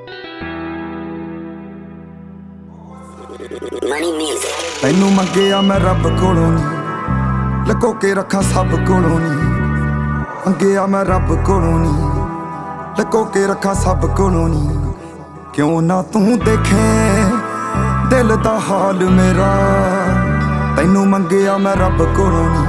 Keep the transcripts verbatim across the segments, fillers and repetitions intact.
ਤੈਨੂੰ ਮੰਗਿਆ ਮੈਂ ਰੱਬ ਕੋਲੋਂ ਨੀ, ਲੁਕੋ ਕੇ ਰੱਖਾਂ ਸਭ ਕੋਲੋਂ ਨੀ। ਮੰਗਿਆ ਮੈਂ ਰੱਬ ਕੋਲੋਂ ਨੀ, ਲੁਕੋ ਕੇ ਰੱਖਾਂ ਸਭ ਕੋਲੋਂ ਨੀ। ਕਿਉਂ ਨਾ ਤੂੰ ਦੇਖੇ ਦਿਲ ਦਾ ਹਾਲ ਮੇਰਾ, ਤੈਨੂੰ ਮੰਗਿਆ ਮੈਂ ਰੱਬ ਕੋਲੋਂ ਨੀ।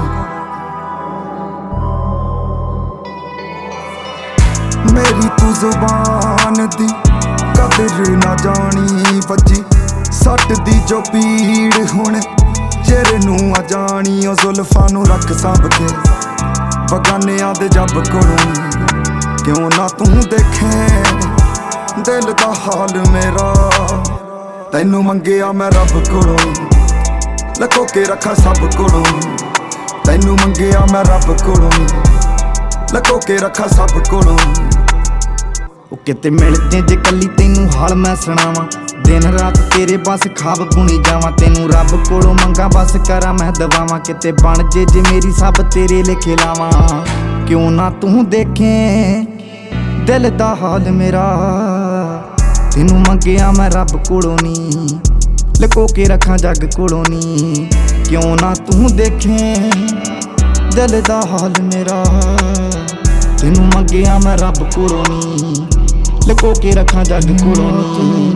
ਮੇਰੀ ਤੂੰ ਜ਼ੁਬਾਨ ਦੀ ਕਦਰ ਨਾ ਜਾਣੀ, ਵੱਜੀ ਸੱਟ ਦੀ ਜੋ ਪੀੜ ਹੁਣ ਚਿਹਰੇ ਨੂੰ ਆ ਜਾਣੀ। ਉਹ ਜ਼ੁਲਫਾਂ ਨੂੰ ਰੱਖ ਸਾਂਭ ਕੇ ਬਗਾਨਿਆਂ ਦੇ ਜੱਬ ਕੋਲੋਂ ਨੀ। ਕਿਉਂ ਨਾ ਤੂੰ ਦੇਖੇ ਦਿਲ ਦਾ ਹਾਲ ਮੇਰਾ, ਤੈਨੂੰ ਮੰਗਿਆ ਮੈਂ ਰੱਬ ਕੋਲੋਂ ਨੀ, ਲੁਕੋ ਕੇ ਰੱਖਾਂ ਸਭ ਕੋਲੋਂ ਨੀ। ਤੈਨੂੰ ਮੰਗਿਆ ਮੈਂ ਰੱਬ ਕੋਲੋਂ ਨੀ, ਲੁਕੋ ਕੇ ਰੱਖਾਂ ਸਭ ਕੋਲੋਂ ਨੀ। ਉਹ ਕਿਤੇ ਮਿਲਦੇ ਜੇ ਕੱਲੀ ਤੈਨੂੰ ਹਾਲ ਮੈਂ ਸੁਣਾਵਾਂ, ਦਿਨ ਰਾਤ ਤੇਰੇ ਬਸ ਖਾਬ ਬੁਣੀ ਜਾਵਾਂ। ਤੈਨੂੰ ਰੱਬ ਕੋਲੋਂ ਮੰਗਾ ਬਸ ਕਰਾਂ ਮੈਂ ਦਵਾਵਾਂ, ਕਿਤੇ ਬਣ ਜੇ ਜੇ ਮੇਰੀ ਸਭ ਤੇਰੇ ਲਿਖੇ ਲਾਵਾਂ। ਕਿਉਂ ਨਾ ਤੂੰ ਦੇਖੇ ਦਿਲ ਦਾ ਹਾਲ ਮੇਰਾ, ਤੈਨੂੰ ਮੰਗਿਆ ਮੈਂ ਰੱਬ ਕੋਲੋਂ ਨੀ, ਲੁਕੋ ਕੇ ਰੱਖਾਂ ਜੱਗ ਕੋਲੋਂ ਨੀ। ਕਿਉਂ ਨਾ ਤੂੰ ਦੇਖੇ ਦਿਲ ਦਾ ਹਾਲ ਮੇਰਾ, ਤੈਨੂੰ ਮੰਗਿਆ ਮੈਂ ਰੱਬ ਕੋਲੋਂ ਨੀ, ਲੁਕੋ ਕੇ ਰੱਖਾਂ ਜੱਗ ਕੋਲੋਂ ਨੀ।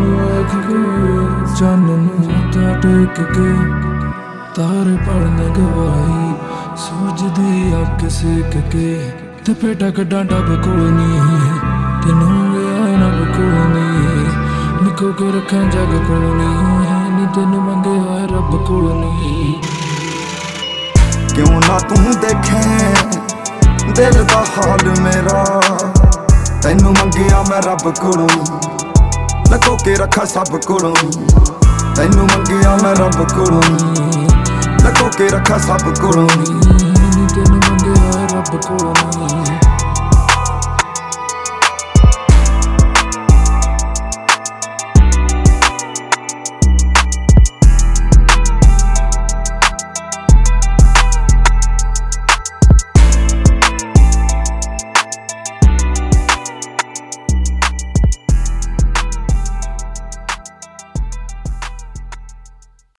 ਚੰਨ ਨੂੰ ਤਾਂ ਟੇਕ ਕੇ ਤਾਰੇ ਪੜਨ ਗਵਾਈ, ਸੂਰਜ ਦੀ ਅੱਗ ਸੇਕ ਕੇ ਤੇ ਫੇਟਾ ਕੱਢਾਂ ਡੱਬ ਕੋਲ ਨੀ। ਤੈਨੂੰ ਗਿਆ ਰੱਬ ਕੋਲ ਨੀ, ਲੁਕੋ ਕੇ ਰੱਖਾਂ ਜੱਗ ਕੋਲ ਨੀ। ਨੀ ਤੈਨੂੰ ਮੰਗਿਆ ਰੱਬ ਕੋਲ ਨੀ। ਕਿਉਂ ਨਾ ਤੂੰ ਦੇਖੇ ਦਿਲ ਦਾ ਹਾਲ ਮੇਰਾ, ਤੈਨੂੰ ਮੰਗਿਆ ਮੈਂ ਰੱਬ ਕੋਲੋਂ ਨੀ, ਲੁਕੋ ਕੇ ਰੱਖਾਂ ਸਭ ਕੋਲੋਂ ਨੀ। ਤੈਨੂੰ ਮੰਗਿਆ ਮੈਂ ਰੱਬ ਕੋਲੋਂ ਨੀ, ਲੁਕੋ ਕੇ ਰੱਖਾਂ ਸਭ ਕੋਲੋਂ ਨੀ। ਤੈਨੂੰ ਮੰਗਿਆ ਰੱਬ ਕੋਲੋਂ ਨੀ।